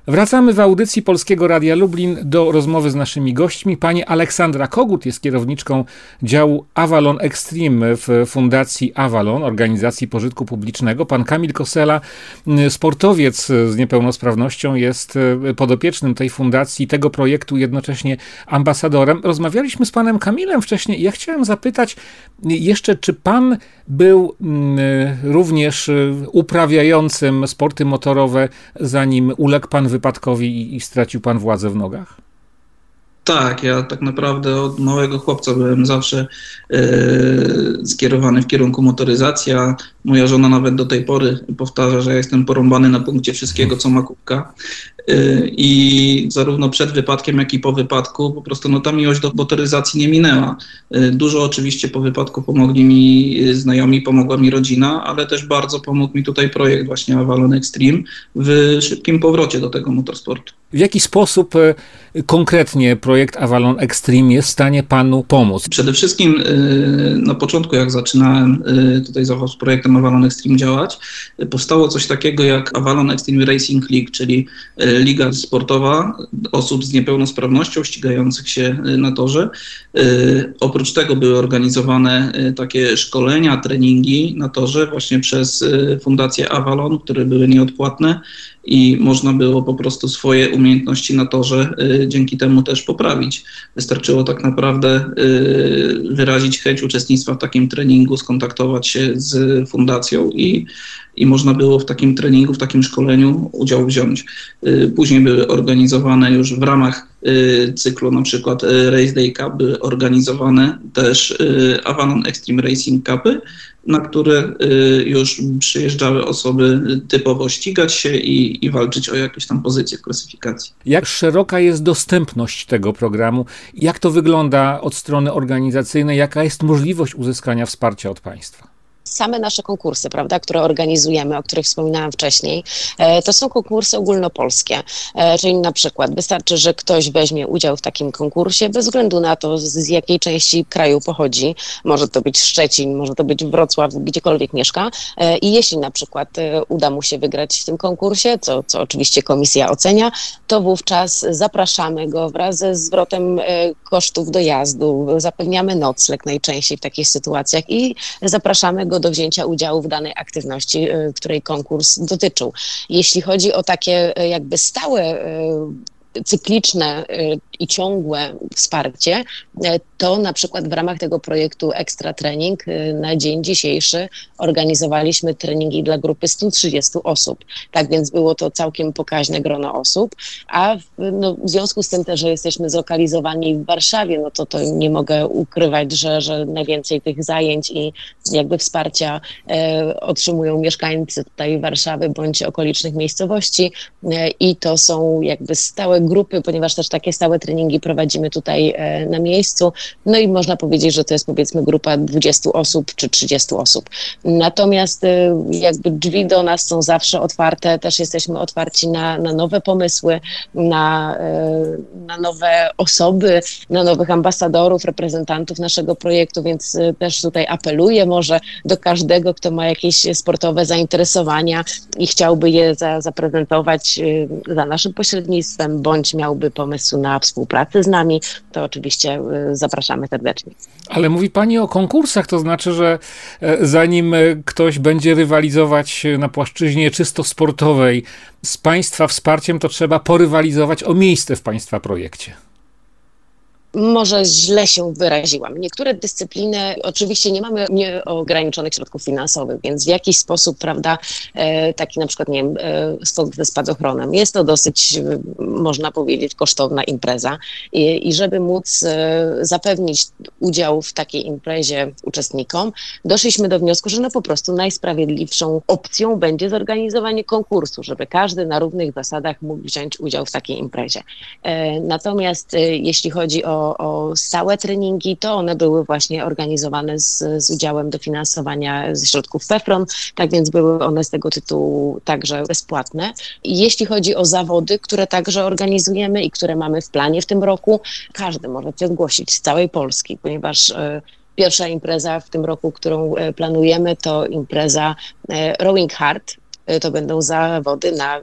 Wracamy w audycji Polskiego Radia Lublin do rozmowy z naszymi gośćmi. Pani Aleksandra Kogut jest kierowniczką działu Avalon Extreme w Fundacji Avalon, organizacji pożytku publicznego. Pan Kamil Kosela, sportowiec z niepełnosprawnością, jest podopiecznym tej fundacji, tego projektu, jednocześnie ambasadorem. Rozmawialiśmy z panem Kamilem wcześniej i ja chciałem zapytać jeszcze, czy pan był również uprawiającym sporty motorowe, zanim uległ pan wypadkowi i stracił pan władzę w nogach? Tak, ja tak naprawdę od małego chłopca byłem zawsze skierowany w kierunku motoryzacji, a moja żona nawet do tej pory powtarza, że ja jestem porąbany na punkcie wszystkiego, co ma kubka. I zarówno przed wypadkiem, jak i po wypadku po prostu ta miłość do motoryzacji nie minęła. Dużo oczywiście po wypadku pomogli mi znajomi, pomogła mi rodzina, ale też bardzo pomógł mi tutaj projekt właśnie Avalon Extreme w szybkim powrocie do tego motorsportu. W jaki sposób konkretnie projekt Avalon Extreme jest w stanie panu pomóc? Przede wszystkim na początku, jak zaczynałem tutaj z projektem Avalon Extreme działać, powstało coś takiego jak Avalon Extreme Racing League, czyli liga sportowa osób z niepełnosprawnością ścigających się na torze. Oprócz tego były organizowane takie szkolenia, treningi na torze właśnie przez Fundację Avalon, które były nieodpłatne i można było po prostu swoje umiejętności na torze dzięki temu też poprawić. Wystarczyło tak naprawdę wyrazić chęć uczestnictwa w takim treningu, skontaktować się z fundacją i można było w takim treningu, w takim szkoleniu udział wziąć. Później były organizowane już w ramach cyklu na przykład Race Day Cup, były organizowane też Avalon Extreme Racing Cupy, na które już przyjeżdżały osoby typowo ścigać się i walczyć o jakieś tam pozycje w klasyfikacji. Jak szeroka jest dostępność tego programu? Jak to wygląda od strony organizacyjnej? Jaka jest możliwość uzyskania wsparcia od państwa? Same nasze konkursy, prawda, które organizujemy, o których wspominałam wcześniej, to są konkursy ogólnopolskie, czyli na przykład wystarczy, że ktoś weźmie udział w takim konkursie, bez względu na to, z jakiej części kraju pochodzi, może to być Szczecin, może to być Wrocław, gdziekolwiek mieszka i jeśli na przykład uda mu się wygrać w tym konkursie, co oczywiście komisja ocenia, to wówczas zapraszamy go wraz ze zwrotem kosztów dojazdu, zapewniamy nocleg najczęściej w takich sytuacjach i zapraszamy go do wzięcia udziału w danej aktywności, której konkurs dotyczył. Jeśli chodzi o takie jakby stałe, cykliczne i ciągłe wsparcie, to na przykład w ramach tego projektu Ekstra Trening na dzień dzisiejszy organizowaliśmy treningi dla grupy 130 osób. Tak więc było to całkiem pokaźne grono osób, a w związku z tym też, że jesteśmy zlokalizowani w Warszawie, to nie mogę ukrywać, że najwięcej tych zajęć i jakby wsparcia otrzymują mieszkańcy tutaj Warszawy bądź okolicznych miejscowości i to są jakby stałe grupy, ponieważ też takie stałe treningi prowadzimy tutaj na miejscu. No i można powiedzieć, że to jest powiedzmy grupa 20 osób czy 30 osób. Natomiast jakby drzwi do nas są zawsze otwarte, też jesteśmy otwarci na nowe pomysły, na nowe osoby, na nowych ambasadorów, reprezentantów naszego projektu, więc też tutaj apeluję może do każdego, kto ma jakieś sportowe zainteresowania i chciałby je zaprezentować za naszym pośrednictwem, bądź miałby pomysł na współpracę z nami, to oczywiście zapraszamy serdecznie. Ale mówi pani o konkursach, to znaczy, że zanim ktoś będzie rywalizować na płaszczyźnie czysto sportowej z państwa wsparciem, to trzeba porywalizować o miejsce w państwa projekcie. Może źle się wyraziłam. Niektóre dyscypliny, oczywiście nie mamy nieograniczonych środków finansowych, więc w jakiś sposób, prawda, taki na przykład, nie wiem, skok ze spadochronem, jest to dosyć, można powiedzieć, kosztowna impreza i żeby móc zapewnić udział w takiej imprezie uczestnikom, doszliśmy do wniosku, że po prostu najsprawiedliwszą opcją będzie zorganizowanie konkursu, żeby każdy na równych zasadach mógł wziąć udział w takiej imprezie. Natomiast jeśli chodzi o stałe treningi, to one były właśnie organizowane z udziałem dofinansowania ze środków PFRON, tak więc były one z tego tytułu także bezpłatne. I jeśli chodzi o zawody, które także organizujemy i które mamy w planie w tym roku, każdy może się zgłosić z całej Polski, ponieważ pierwsza impreza w tym roku, którą planujemy, to impreza Rowing Hard. to będą zawody na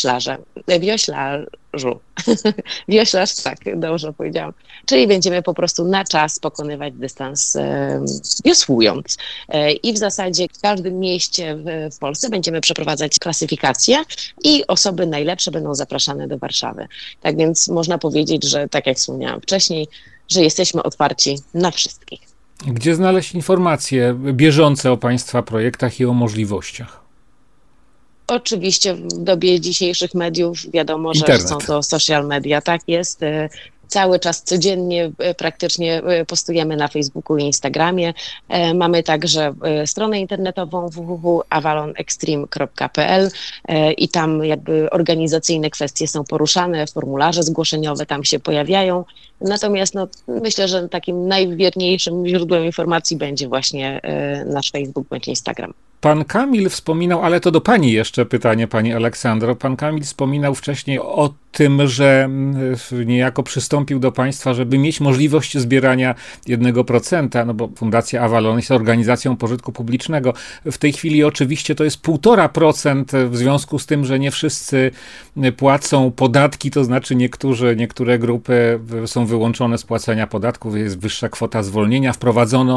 wioślarzu. Wioślarz, tak, dobrze powiedziałam. Czyli będziemy po prostu na czas pokonywać dystans wiosłując. I w zasadzie w każdym mieście w Polsce będziemy przeprowadzać klasyfikację i osoby najlepsze będą zapraszane do Warszawy. Tak więc można powiedzieć, że tak jak wspomniałam wcześniej, że jesteśmy otwarci na wszystkich. Gdzie znaleźć informacje bieżące o Państwa projektach i o możliwościach? Oczywiście w dobie dzisiejszych mediów wiadomo, Internet. że są to social media, tak jest. Cały czas codziennie praktycznie postujemy na Facebooku i Instagramie. Mamy także stronę internetową www.avalonextreme.pl i tam jakby organizacyjne kwestie są poruszane, formularze zgłoszeniowe tam się pojawiają. Natomiast myślę, że takim najwierniejszym źródłem informacji będzie właśnie nasz Facebook bądź Instagram. Pan Kamil wspominał, ale to do pani jeszcze pytanie, pani Aleksandro. Pan Kamil wspominał wcześniej o tym, że niejako przystąpił do państwa, żeby mieć możliwość zbierania 1%, no bo Fundacja Avalon jest organizacją pożytku publicznego. W tej chwili oczywiście to jest 1,5% w związku z tym, że nie wszyscy płacą podatki, to znaczy niektóre grupy są wyłączone z płacenia podatków, jest wyższa kwota zwolnienia. Wprowadzono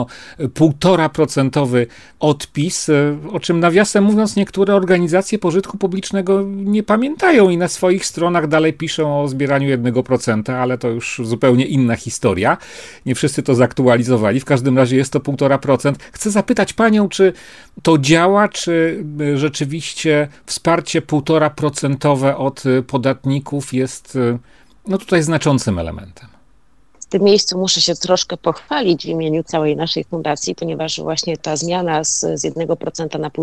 1,5% odpis, o czym nawiasem mówiąc niektóre organizacje pożytku publicznego nie pamiętają i na swoich stronach dalej piszą o zbieraniu 1%, ale to już zupełnie inna historia. Nie wszyscy to zaktualizowali. W każdym razie jest to 1,5%. Chcę zapytać panią, czy to działa, czy rzeczywiście wsparcie 1,5% od podatników jest tutaj znaczącym elementem? W tym miejscu muszę się troszkę pochwalić w imieniu całej naszej fundacji, ponieważ właśnie ta zmiana z 1% na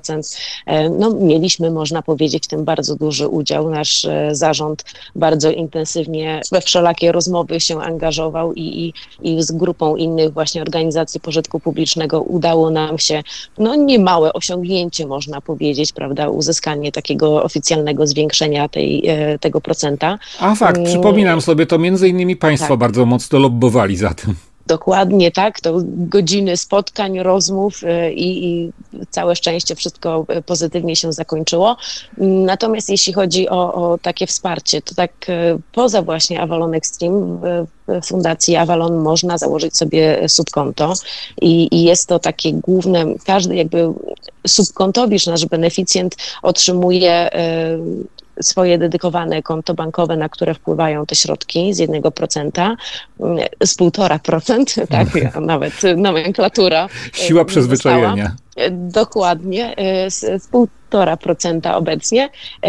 1,5%, mieliśmy, można powiedzieć, w tym bardzo duży udział. Nasz zarząd bardzo intensywnie we wszelakie rozmowy się angażował i z grupą innych właśnie organizacji pożytku publicznego udało nam się, niemałe osiągnięcie, można powiedzieć, prawda, uzyskanie takiego oficjalnego zwiększenia tego procenta. A fakt, przypominam sobie, to między innymi państwo bardzo mocno lobbowali za tym. Dokładnie tak, to godziny spotkań, rozmów i całe szczęście wszystko pozytywnie się zakończyło. Natomiast jeśli chodzi o takie wsparcie, to tak poza właśnie Avalon Extreme w Fundacji Avalon można założyć sobie subkonto i jest to takie główne, każdy jakby subkontowicz, nasz beneficjent otrzymuje swoje dedykowane konto bankowe, na które wpływają te środki z 1%, z 1,5%, tak, nawet nomenklatura. Siła przyzwyczajenia. Dokładnie, z 1,5% obecnie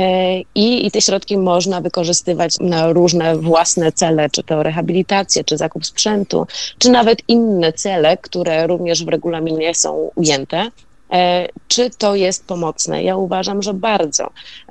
i te środki można wykorzystywać na różne własne cele, czy to rehabilitację, czy zakup sprzętu, czy nawet inne cele, które również w regulaminie są ujęte. Czy to jest pomocne? Ja uważam, że bardzo,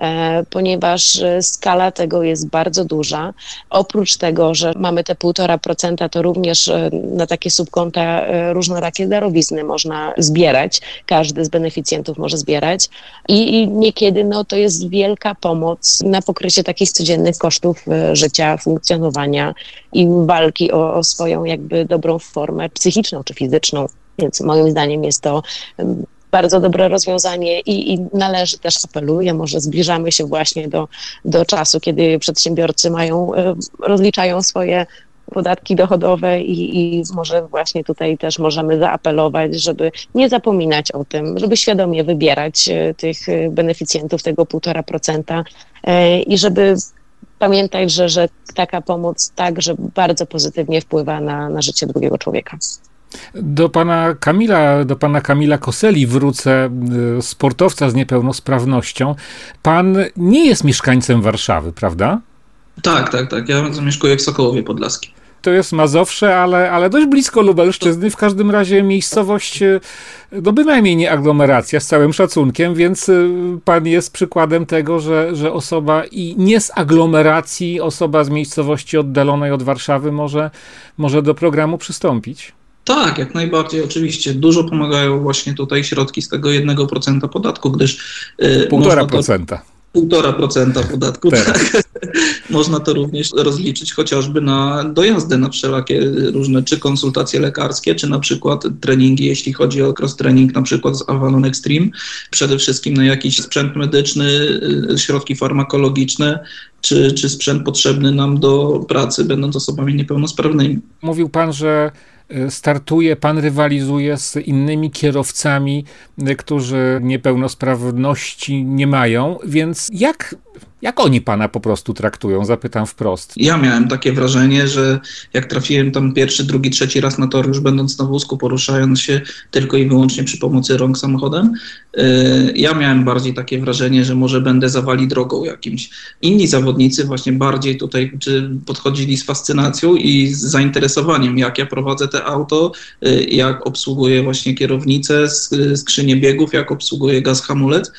ponieważ skala tego jest bardzo duża. Oprócz tego, że mamy te 1,5%, to również na takie subkonta różnorakie darowizny można zbierać. Każdy z beneficjentów może zbierać i niekiedy to jest wielka pomoc na pokrycie takich codziennych kosztów życia, funkcjonowania i walki o swoją jakby dobrą formę psychiczną czy fizyczną. Więc moim zdaniem jest to bardzo dobre rozwiązanie i należy też, apeluję, może zbliżamy się właśnie do czasu, kiedy przedsiębiorcy rozliczają swoje podatki dochodowe i może właśnie tutaj też możemy zaapelować, żeby nie zapominać o tym, żeby świadomie wybierać tych beneficjentów tego 1,5% i żeby pamiętać, że taka pomoc także bardzo pozytywnie wpływa na życie drugiego człowieka. Do pana Kamila Koseli wrócę, sportowca z niepełnosprawnością. Pan nie jest mieszkańcem Warszawy, prawda? Tak. Ja zamieszkuję w Sokołowie Podlaskim. To jest Mazowsze, ale dość blisko Lubelszczyzny. W każdym razie miejscowość, bynajmniej nie aglomeracja, z całym szacunkiem, więc pan jest przykładem tego, że osoba i nie z aglomeracji, osoba z miejscowości oddalonej od Warszawy może do programu przystąpić. Tak, jak najbardziej, oczywiście. Dużo pomagają właśnie tutaj środki z tego 1% podatku, gdyż 1,5%. 1,5% podatku, tak. Można to również rozliczyć chociażby na dojazdy na wszelakie różne, czy konsultacje lekarskie, czy na przykład treningi, jeśli chodzi o cross-training, na przykład z Avalon Extreme, przede wszystkim na jakiś sprzęt medyczny, środki farmakologiczne, czy sprzęt potrzebny nam do pracy, będąc osobami niepełnosprawnymi. Mówił pan, że startuje, pan rywalizuje z innymi kierowcami, którzy niepełnosprawności nie mają, więc jak oni pana po prostu traktują? Zapytam wprost. Ja miałem takie wrażenie, że jak trafiłem tam pierwszy, drugi, trzeci raz na tor, już będąc na wózku, poruszając się tylko i wyłącznie przy pomocy rąk samochodem, ja miałem bardziej takie wrażenie, że może będę zawali drogą jakimś. Inni zawodnicy właśnie bardziej tutaj podchodzili z fascynacją i z zainteresowaniem, jak ja prowadzę te auto, jak obsługuję właśnie kierownicę, skrzynię biegów, jak obsługuję gaz, hamulec.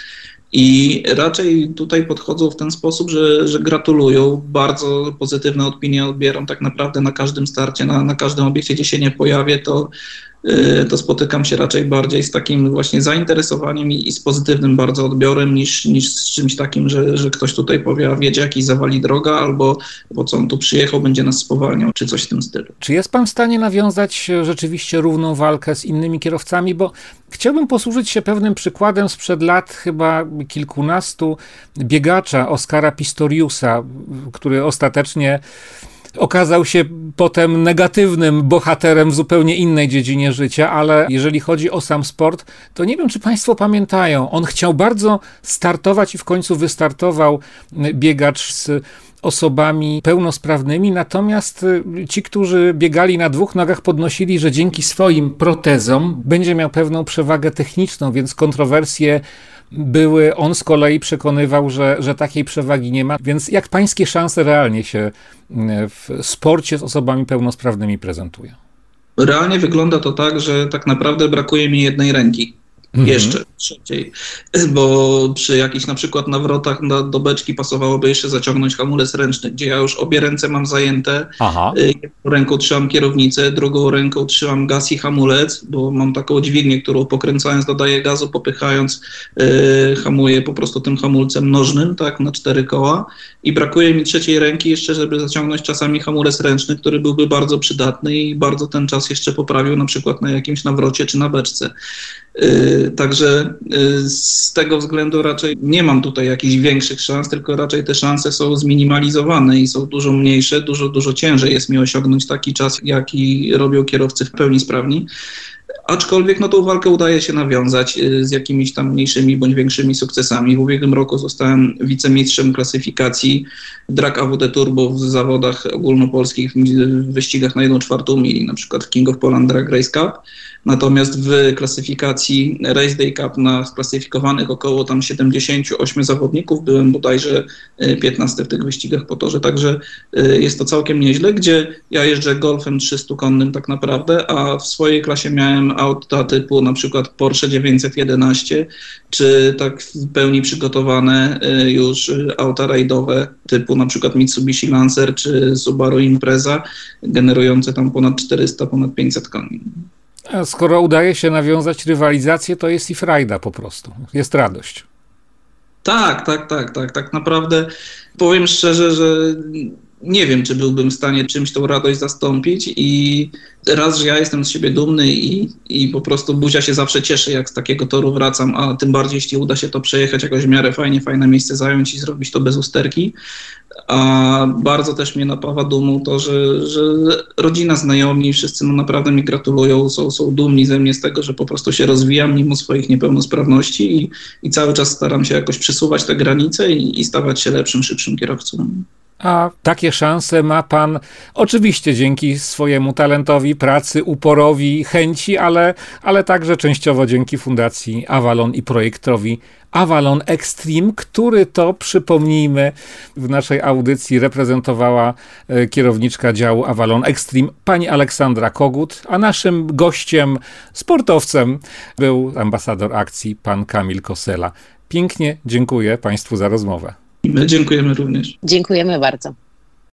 I raczej tutaj podchodzą w ten sposób, że gratulują, bardzo pozytywne opinie odbieram tak naprawdę na każdym starcie, na każdym obiekcie, gdzie się nie pojawię, to spotykam się raczej bardziej z takim właśnie zainteresowaniem i z pozytywnym bardzo odbiorem niż z czymś takim, że ktoś tutaj powie, a wiedzie, jakiś zawali droga, albo po co on tu przyjechał, będzie nas spowalniał, czy coś w tym stylu. Czy jest pan w stanie nawiązać rzeczywiście równą walkę z innymi kierowcami? Bo chciałbym posłużyć się pewnym przykładem sprzed lat, chyba kilkunastu, biegacza Oskara Pistoriusa, który ostatecznie okazał się potem negatywnym bohaterem w zupełnie innej dziedzinie życia, ale jeżeli chodzi o sam sport, to nie wiem, czy państwo pamiętają. On chciał bardzo startować i w końcu wystartował, biegacz z osobami pełnosprawnymi, natomiast ci, którzy biegali na dwóch nogach, podnosili, że dzięki swoim protezom będzie miał pewną przewagę techniczną, więc kontrowersje były. On z kolei przekonywał, że takiej przewagi nie ma. Więc jak pańskie szanse realnie się w sporcie z osobami pełnosprawnymi prezentują? Realnie wygląda to tak, że tak naprawdę brakuje mi jednej ręki. Jeszcze szybciej, bo przy jakichś na przykład nawrotach do beczki pasowałoby jeszcze zaciągnąć hamulec ręczny, gdzie ja już obie ręce mam zajęte. Jedną ręką trzymam kierownicę, drugą ręką trzymam gaz i hamulec, bo mam taką dźwignię, którą pokręcając dodaję gazu, popychając hamuję po prostu tym hamulcem nożnym, tak, na 4 koła i brakuje mi trzeciej ręki jeszcze, żeby zaciągnąć czasami hamulec ręczny, który byłby bardzo przydatny i bardzo ten czas jeszcze poprawił na przykład na jakimś nawrocie czy na beczce. Także z tego względu raczej nie mam tutaj jakichś większych szans, tylko raczej te szanse są zminimalizowane i są dużo mniejsze, dużo ciężej jest mi osiągnąć taki czas, jaki robią kierowcy w pełni sprawni. Aczkolwiek tą walkę udaje się nawiązać z jakimiś tam mniejszymi bądź większymi sukcesami. W ubiegłym roku zostałem wicemistrzem klasyfikacji drag AWD Turbo w zawodach ogólnopolskich, w wyścigach na 1/4 mili, na przykład w King of Poland Drag Race Cup. Natomiast w klasyfikacji Race Day Cup na sklasyfikowanych około tam 78 zawodników byłem bodajże 15 w tych wyścigach po torze, także jest to całkiem nieźle, gdzie ja jeżdżę golfem 300-konnym tak naprawdę, a w swojej klasie miałem auta typu na przykład Porsche 911, czy tak w pełni przygotowane już auta rajdowe typu na przykład Mitsubishi Lancer czy Subaru Impreza, generujące tam ponad 400, ponad 500 koni. A skoro udaje się nawiązać rywalizację, to jest i frajda po prostu, jest radość. Tak naprawdę powiem szczerze, że nie wiem, czy byłbym w stanie czymś tą radość zastąpić i raz, że ja jestem z siebie dumny i po prostu buzia się zawsze cieszy, jak z takiego toru wracam, a tym bardziej, jeśli uda się to przejechać jakoś w miarę fajne miejsce zająć i zrobić to bez usterki. A bardzo też mnie napawa dumą to, że rodzina, znajomi, wszyscy naprawdę mi gratulują, są dumni ze mnie z tego, że po prostu się rozwijam mimo swoich niepełnosprawności i cały czas staram się jakoś przesuwać te granice i stawać się lepszym, szybszym kierowcą. A takie szanse ma pan oczywiście dzięki swojemu talentowi, pracy, uporowi, chęci, ale także częściowo dzięki Fundacji Avalon i projektowi Avalon Extreme, który to, przypomnijmy, w naszej audycji reprezentowała kierowniczka działu Avalon Extreme, pani Aleksandra Kogut, a naszym gościem, sportowcem był ambasador akcji, pan Kamil Kosela. Pięknie dziękuję państwu za rozmowę. My dziękujemy również. Dziękujemy bardzo.